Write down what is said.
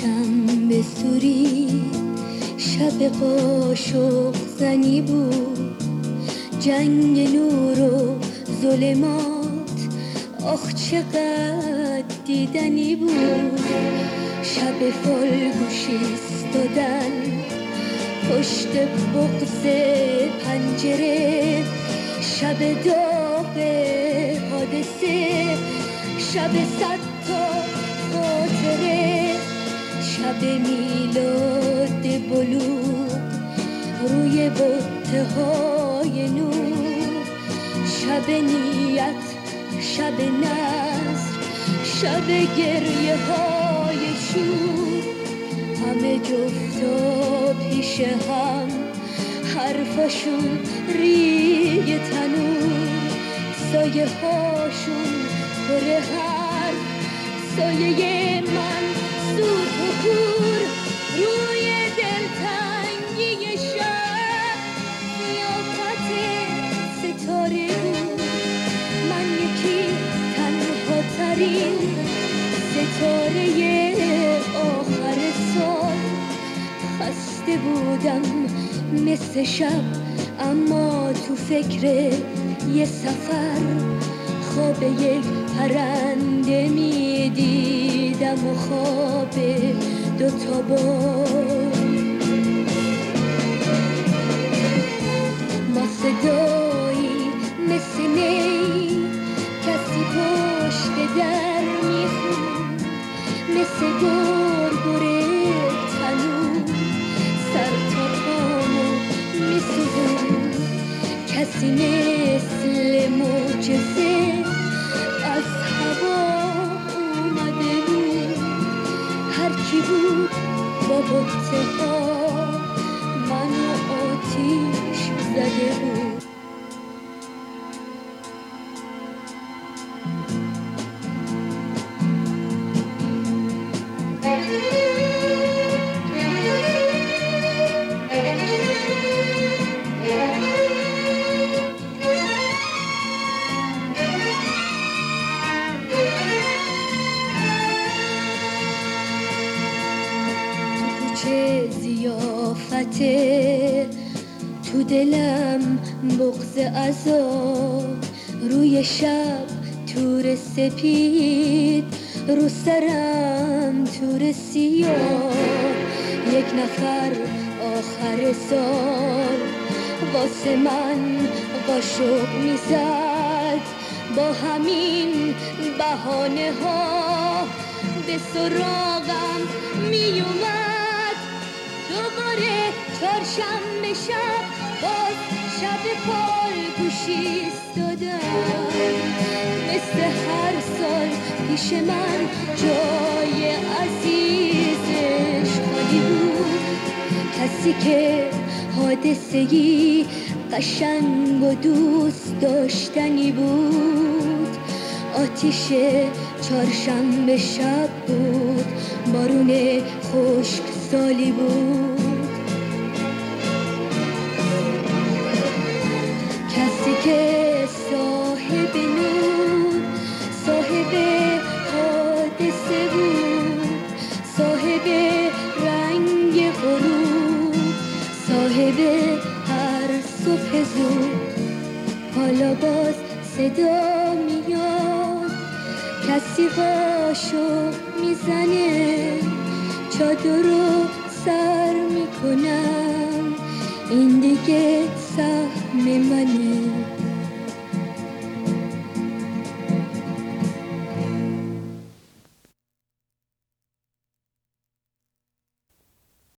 شنبه سوری شب قاشق زنی بود، جنگ نور و ظلمات آخ چقدر دیدنی بود. شب فالگوش ایستادن پشت بغض پنجره، شب داغ حادثه، شب 100 تا خاطره، شب میلاد بلوغ روی بته‌های نور، شب نیت، شب نصر، شب گریه های شور، همه جفتا پیش هم حرفاشون ریگ تنور، سایه هاشون پر حرف، سایه من سود و کور، روی دلتنگی شب قیافت ستاره بود. من یکی تنها ترین ستاره آخر سال، خسته بودم مثل شب، اما تو فکر یه سفر خواب یک پرنده می دیدم و خواب 2 تا بال. ما صدایی مثل نی کسی پشت در میخوند، مثل گرگره تنور سر تا پامو میسوزون، کسی مثل معجزه از هوا اومده بود. هرکی بود با بطه ها منو آتیش زده بود. چه زیافته تو دلم بغض عذاب، روی شب تور سپید، رو سرم تور سیاه. یک نفر آخر سال واسه من قاشق میزد، با همین بهانه ها به سراغم میومد. دوباره چهارشنبه شب باز شب فالگوش ایستادم، مثل هر سال پیش من جای عزیزش خالی بود. کسی که حادثه‌ای قشنگ و دوست داشتنی بود، آتیش چهارشنبه شب بود، بارون خشک سالی بود. کسی که صاحب نور، صاحب حادثه بود، صاحب رنگ غروب، صاحب هر صبح زود، حالا باز صدا میاد. کسی قاشق میزنه، چادر رو سر میکنم، این دیگه سهم منه.